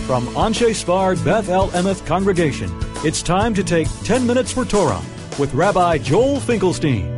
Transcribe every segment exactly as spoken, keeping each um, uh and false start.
From Anshe Sfard Beth El Emeth Congregation, it's time to take ten minutes for Torah with Rabbi Joel Finkelstein.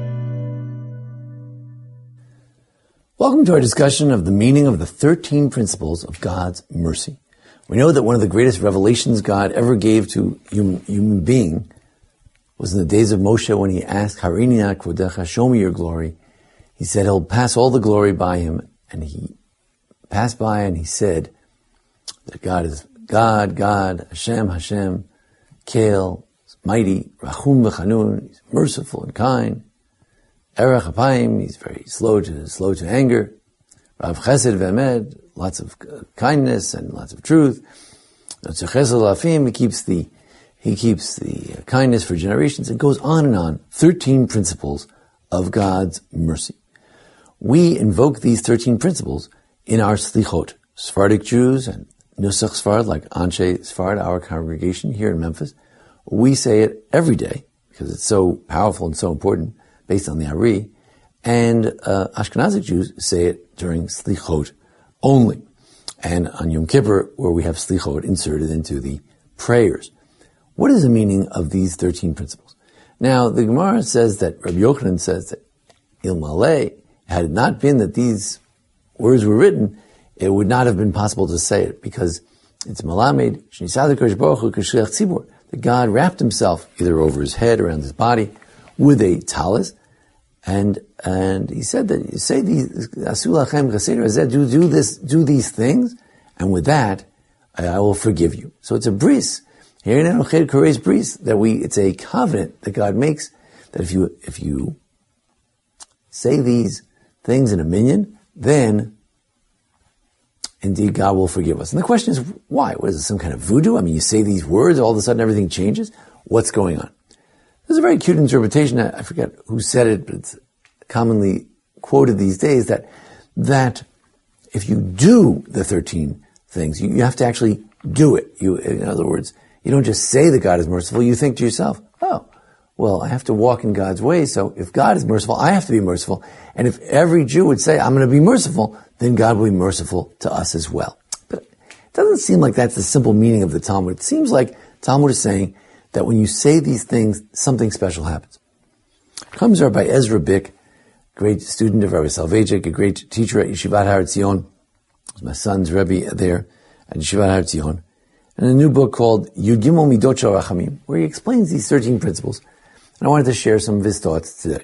Welcome to our discussion of the meaning of the thirteen principles of God's mercy. We know that one of the greatest revelations God ever gave to human, human being was in the days of Moshe when he asked, Harini na kvodecha, show me your glory. He said he'll pass all the glory by him, and he passed by and he said that God is God, God, Hashem, Hashem, Kael, mighty, Rachum v'chanun, he's merciful and kind. Erech Apayim, he's very slow to slow to anger. Rav Chesed v'Emed, lots of kindness and lots of truth. Chesed Lafim, he keeps the he keeps the kindness for generations. It goes on and on. Thirteen principles of God's mercy. We invoke these thirteen principles in our Slichot. Sephardic Jews and Nusach Sfard, like Anshe Sfard, our congregation here in Memphis, we say it every day because it's so powerful and so important, based on the Ari. And uh, Ashkenazic Jews say it during Slichot only, and on Yom Kippur, where we have Slichot inserted into the prayers. What is the meaning of these thirteen principles? Now, the Gemara says that Rabbi Yochanan says that Ilmaleh, had it not been that these words were written, it would not have been possible to say it, because it's Malamed, that God wrapped himself either over his head, around his body, with a talis, and and he said that you say these do do this, do these things, and with that I, I will forgive you. So it's a bris. Here in Enochid Kore's bris, that we it's a covenant that God makes, that if you if you say these things in a minyan, then indeed God will forgive us. And the question is, why? What is it, some kind of voodoo? I mean, you say these words, all of a sudden everything changes? What's going on? There's a very cute interpretation, I forget who said it, but it's commonly quoted these days, that that if you do the thirteen things, you, you have to actually do it. You, in other words, you don't just say that God is merciful, you think to yourself, oh, well, I have to walk in God's ways, so if God is merciful, I have to be merciful. And if every Jew would say, I'm going to be merciful, then God will be merciful to us as well. But it doesn't seem like that's the simple meaning of the Talmud. It seems like Talmud is saying that when you say these things, something special happens. Comes Rabbi Ezra Bick, great student of Rabbi Soloveitchik, a great teacher at Yeshivat Har Etzion. My son's Rebbe there at Yeshivat Har Etzion. And a new book called Yud Gimel Midot Shel Rachamim, where he explains these thirteen principles. And I wanted to share some of his thoughts today.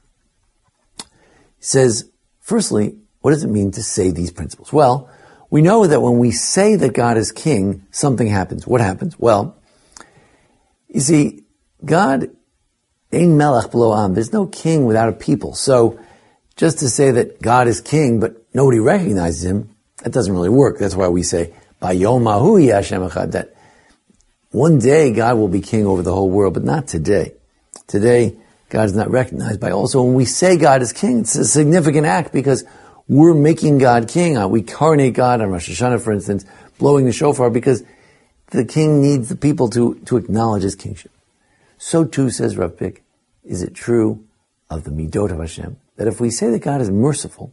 He says, firstly, what does it mean to say these principles? Well, we know that when we say that God is king, something happens. What happens? Well, you see, God, Ein Melech B'lo Am, there's no king without a people. So, just to say that God is king, but nobody recognizes him, that doesn't really work. That's why we say, Bayom Hahu Yeh Hashem Echad, that one day God will be king over the whole world, but not today. Today, God is not recognized by all. So when we say God is king, it's a significant act because we're making God king. We coronate God on Rosh Hashanah, for instance, blowing the shofar, because the king needs the people to, to acknowledge his kingship. So too, says Rav Bick, is it true of the Midot of Hashem, that if we say that God is merciful,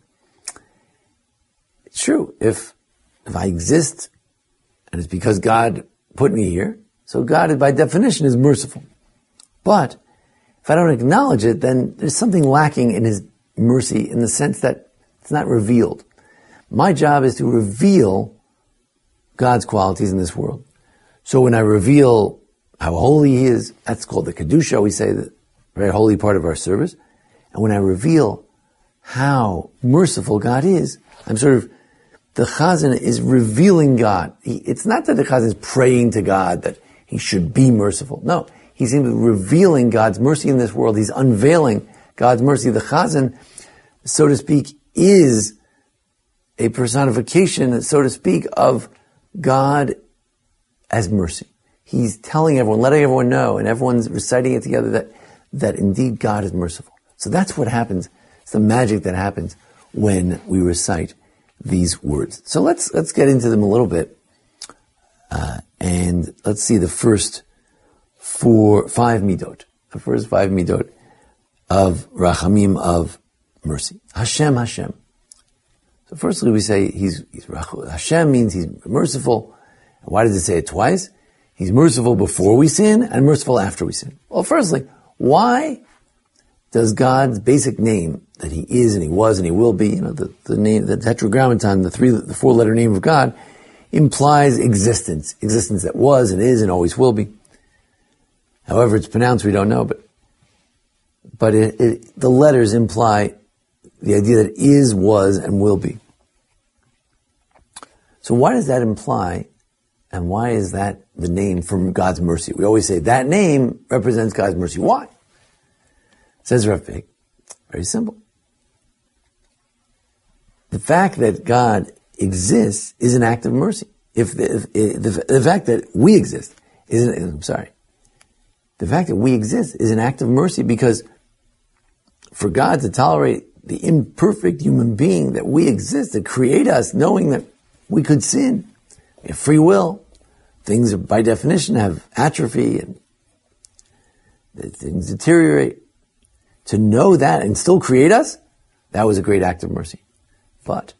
it's true. If, if I exist, and it's because God put me here, so God, by definition, is merciful. But if I don't acknowledge it, then there's something lacking in his mercy in the sense that it's not revealed. My job is to reveal God's qualities in this world. So when I reveal how holy he is, that's called the Kedusha, we say, the very holy part of our service. And when I reveal how merciful God is, I'm sort of, the Chazan is revealing God. He, it's not that the Chazan is praying to God that he should be merciful. No. He's revealing God's mercy in this world. He's unveiling God's mercy. The Chazan, so to speak, is a personification, so to speak, of God as mercy. He's telling everyone, letting everyone know, and everyone's reciting it together that, that indeed God is merciful. So that's what happens. It's the magic that happens when we recite these words. So let's, let's get into them a little bit. Uh, and let's see the first four, five midot, the first five midot of rachamim, of mercy. Hashem, Hashem. So firstly we say he's, he's Hashem means he's merciful, Why does it say it twice? He's merciful before we sin and merciful after we sin. Well, firstly, why does God's basic name, that he is and he was and he will be, you know, the, the name, the tetragrammaton, the three, the four letter name of God, implies existence. Existence that was and is and always will be. However it's pronounced, we don't know, but, but it, it, the letters imply the idea that is, was, and will be. So why does that imply, and why is that the name from God's mercy? We always say that name represents God's mercy. Why? Says Rav Pig, very simple. The fact that God exists is an act of mercy. If the, if, if the, the fact that we exist is an, I'm sorry, the fact that we exist is an act of mercy, because for God to tolerate the imperfect human being that we exist, to create us knowing that we could sin, we have free will, things by definition have atrophy and things deteriorate. To know that and still create us, that was a great act of mercy. But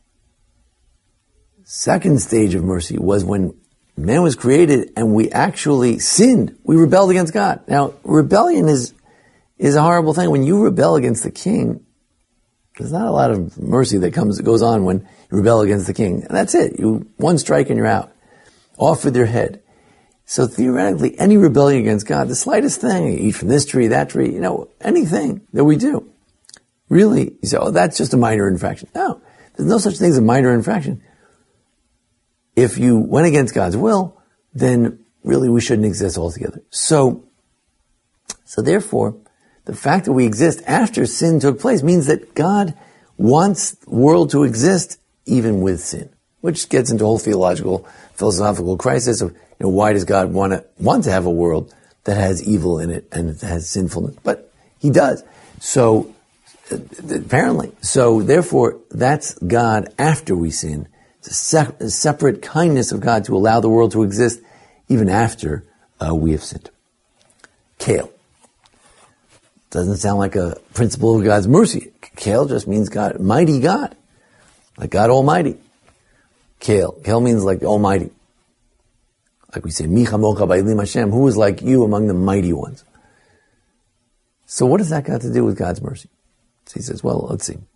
second stage of mercy was when man was created and we actually sinned. We rebelled against God. Now, rebellion is is a horrible thing. When you rebel against the king, there's not a lot of mercy that comes goes on when you rebel against the king. And that's it. You one strike and you're out. Off with your head. So theoretically, any rebellion against God, the slightest thing, you eat from this tree, that tree, you know, anything that we do, really, you say, oh, that's just a minor infraction. No, there's no such thing as a minor infraction. If you went against God's will, then really we shouldn't exist altogether. So, so therefore, the fact that we exist after sin took place means that God wants the world to exist even with sin, which gets into a whole theological, philosophical crisis of, you know, why does God want to want to have a world that has evil in it and has sinfulness? But he does. So, apparently. So, therefore, that's God after we sin. It's a, se- a separate kindness of God to allow the world to exist even after uh, we have sinned. Kale. Doesn't sound like a principle of God's mercy. Kale just means God, mighty God. Like God Almighty. Kale. Kale means like Almighty. Like we say, Mi chamocha ba'elim Hashem, who is like you among the mighty ones? So what does that got to do with God's mercy? So he says, well, let's see.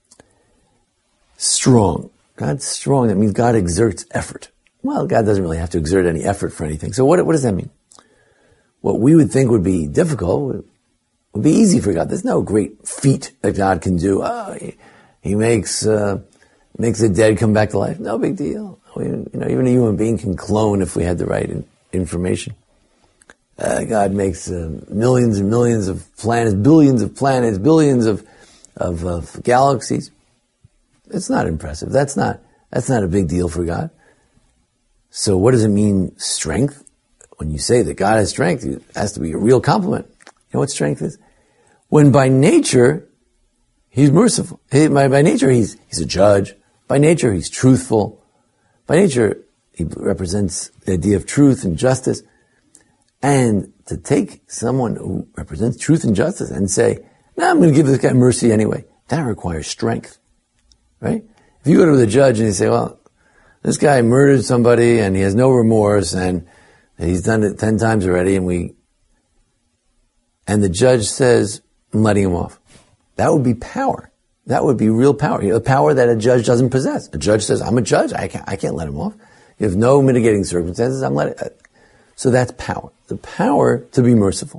Strong. God's strong. That means God exerts effort. Well, God doesn't really have to exert any effort for anything. So what, what does that mean? What we would think would be difficult would be easy for God. There's no great feat that God can do. Oh, he, he makes, uh, makes the dead come back to life. No big deal. You know, even a human being can clone if we had the right in, information. Uh, God makes uh, millions and millions of planets, billions of planets, billions of, of of galaxies. It's not impressive. That's not that's not a big deal for God. So, what does it mean, strength? When you say that God has strength, it has to be a real compliment. You know what strength is? When by nature he's merciful. He, by, by nature he's he's a judge. By nature he's truthful. By nature, he represents the idea of truth and justice. And to take someone who represents truth and justice and say, no, I'm going to give this guy mercy anyway, that requires strength. Right? If you go to the judge and you say, well, this guy murdered somebody and he has no remorse and he's done it ten times already, and we, and the judge says, I'm letting him off. That would be power. That would be real power. You know, power that a judge doesn't possess. A judge says, I'm a judge. I can't, I can't let him off. You have no mitigating circumstances. I'm letting, so that's power. The power to be merciful.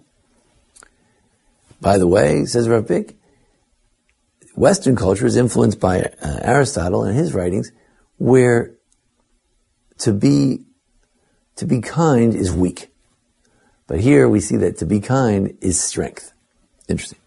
By the way, says Rav Pig, Western culture is influenced by uh, Aristotle and his writings, where to be, to be kind is weak. But here we see that to be kind is strength. Interesting.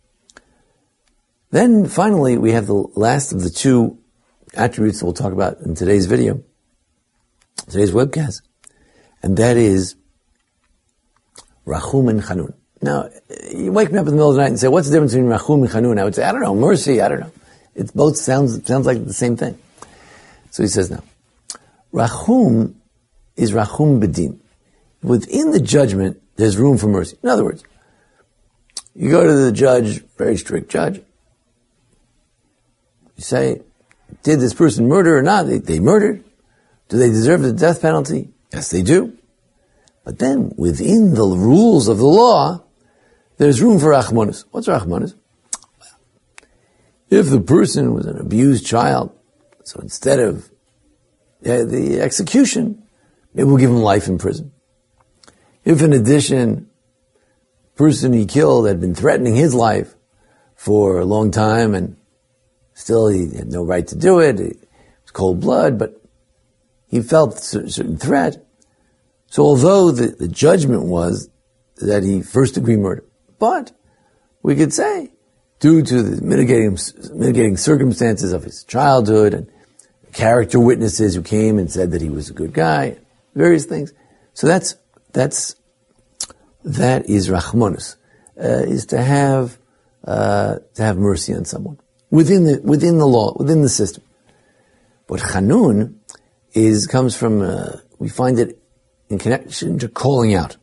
Then finally, we have the last of the two attributes that we'll talk about in today's video, today's webcast, and that is Rachum and Chanun. Now, you wake me up in the middle of the night and say, what's the difference between Rachum and Chanun? I would say, I don't know, mercy, I don't know. It both sounds sounds like the same thing. So he says now, Rachum is Rachum B'din. Within the judgment, there's room for mercy. In other words, you go to the judge, very strict judge, you say, did this person murder or not? They, they murdered. Do they deserve the death penalty? Yes, they do. But then, within the rules of the law, there's room for rachmanus. What's rachmanus? If the person was an abused child, so instead of uh, the execution, maybe we'll give him life in prison. If in addition, the person he killed had been threatening his life for a long time and still he had no right to do it, it was cold blood, but he felt a certain threat. So although the, the judgment was that he first degree murder, but we could say, due to the mitigating, mitigating circumstances of his childhood and character witnesses who came and said that he was a good guy, various things. So that's, that's, that is rachmanus, uh, is to have, uh, to have mercy on someone within the, within the law, within the system. But chanun is, comes from, uh, we find it in connection to calling out.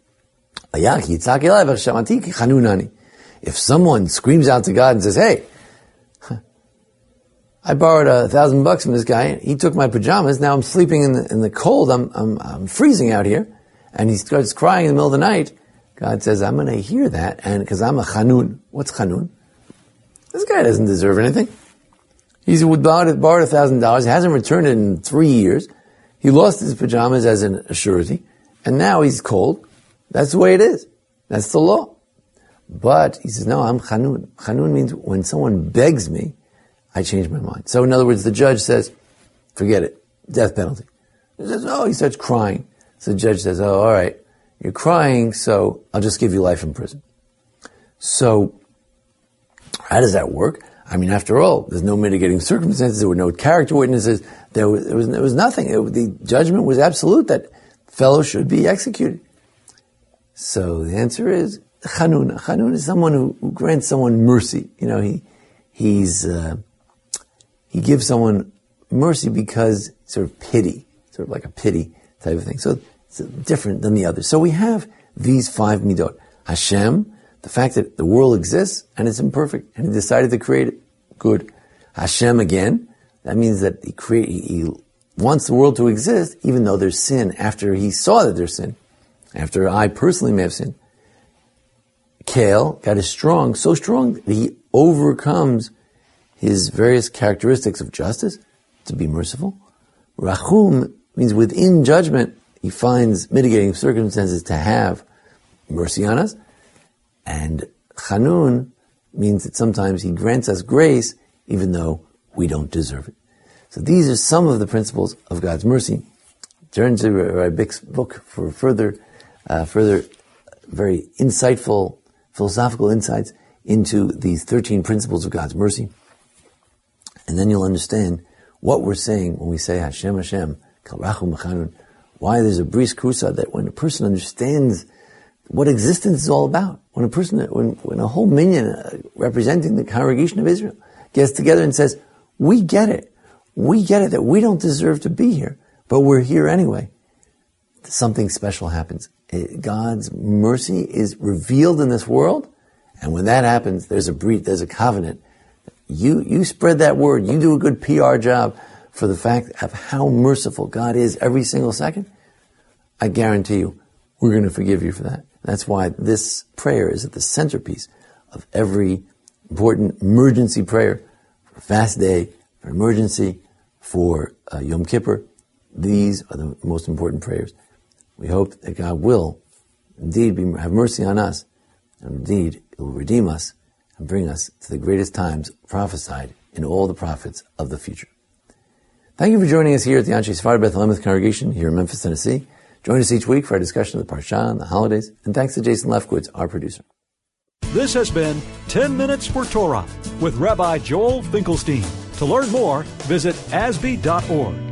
If someone screams out to God and says, hey, I borrowed a thousand bucks from this guy, he took my pajamas, now I'm sleeping in the, in the cold, I'm, I'm, I'm freezing out here, and he starts crying in the middle of the night, God says, I'm going to hear that, and because I'm a chanun. What's chanun? This guy doesn't deserve anything. He's borrowed, borrowed a thousand dollars, he hasn't returned it in three years, he lost his pajamas as an a surety, and now he's cold. That's the way it is. That's the law. But he says, no, I'm chanun. Chanun means when someone begs me, I change my mind. So in other words, the judge says, forget it, death penalty. He says, oh, he starts crying. So the judge says, oh, all right, you're crying, so I'll just give you life in prison. So how does that work? I mean, after all, there's no mitigating circumstances, there were no character witnesses, there was, there was, there was nothing. It, the judgment was absolute that fellow should be executed. So the answer is chanun. Chanun is someone who, who grants someone mercy. You know, he he's uh, he gives someone mercy because sort of pity, sort of like a pity type of thing. So it's different than the others. So we have these five midot. Hashem, the fact that the world exists and it's imperfect, and He decided to create it. Good. Hashem again, that means that He create, He wants the world to exist, even though there's sin. After He saw that there's sin, after I personally may have sinned. Kale, God is strong, so strong that He overcomes His various characteristics of justice to be merciful. Rachum means within judgment, He finds mitigating circumstances to have mercy on us. And chanun means that sometimes He grants us grace even though we don't deserve it. So these are some of the principles of God's mercy. Turn to Rabbi Bick's book for further, uh, further very insightful philosophical insights into these thirteen principles of God's mercy. And then you'll understand what we're saying when we say Hashem Hashem, Kal Rachum Chanun, why there's a bris krusa, that when a person understands what existence is all about, when a person, when, when a whole minyan uh, representing the congregation of Israel gets together and says, we get it, we get it that we don't deserve to be here, but we're here anyway, something special happens. It, God's mercy is revealed in this world, and when that happens, there's a breach, there's a covenant. You, you spread that word, you do a good P R job for the fact of how merciful God is every single second. I guarantee you, we're going to forgive you for that. That's why this prayer is at the centerpiece of every important emergency prayer, for fast day, for emergency, for uh, Yom Kippur. These are the most important prayers. We hope that God will indeed be, have mercy on us, and indeed it will redeem us and bring us to the greatest times prophesied in all the prophets of the future. Thank you for joining us here at the Anshe Sephardi Beth Elemeth congregation here in Memphis, Tennessee. Join us each week for our discussion of the Parsha and the holidays, and thanks to Jason Lefkowitz, our producer. This has been ten minutes for Torah with Rabbi Joel Finkelstein. To learn more, visit A S B E dot org.